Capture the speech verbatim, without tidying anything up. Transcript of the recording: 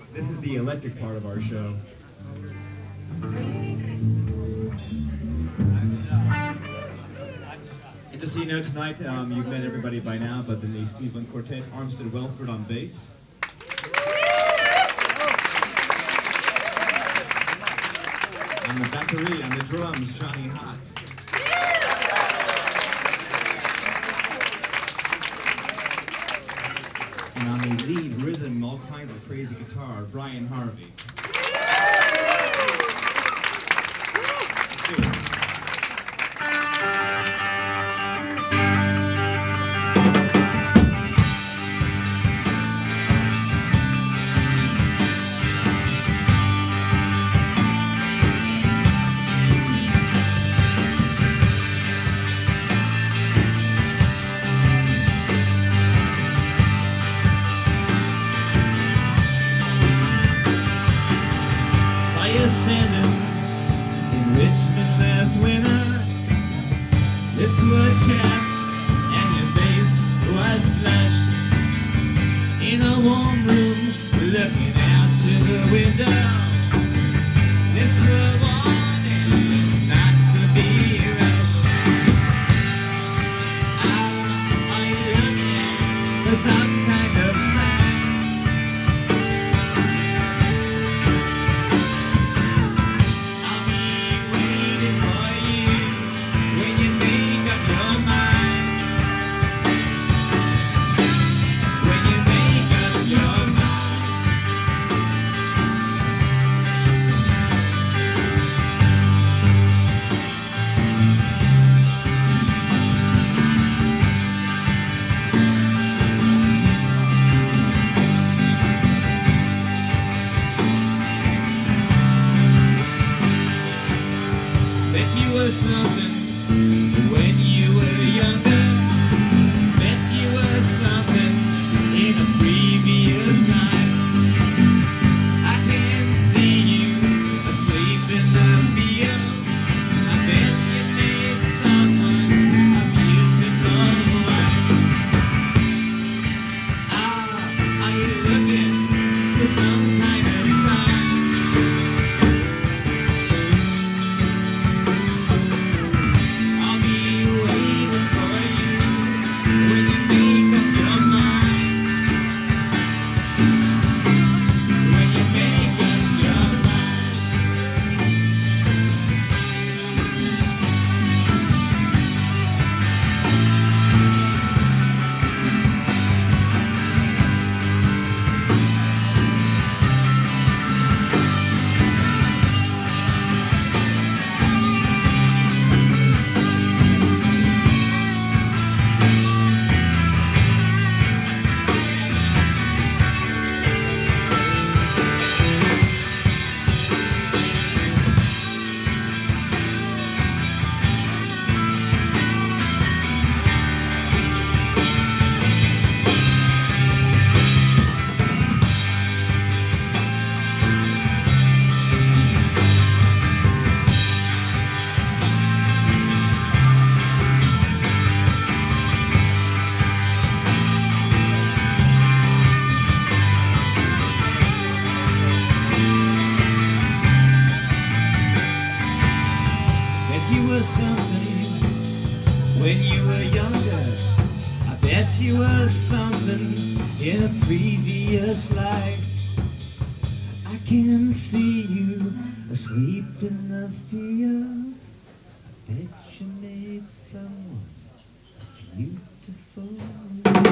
This is the electric part of our show. And just so you know, tonight um, you've met everybody by now, but then the Stephen Quartet, Armstead Welford on bass. On the battery, on the drums, Johnny Hott. And on the lead rhythm, all kinds of crazy guitar, Brian Harvey. Standing in Richmond last winter, lips were chapped and your face was blushed. In a warm room, looking out to the window, lips were warning not to be rushed. Ah, are you looking for some kind of sign? Bet you were something when you were younger. Bet you were something in a previous life. I can see you asleep in the fields. I bet you made someone a beautiful wife. Ah, are you looking for some kind of sign? You were something when you were younger. I bet you were something in a previous life. I can see you asleep in the fields. I bet you made someone beautiful.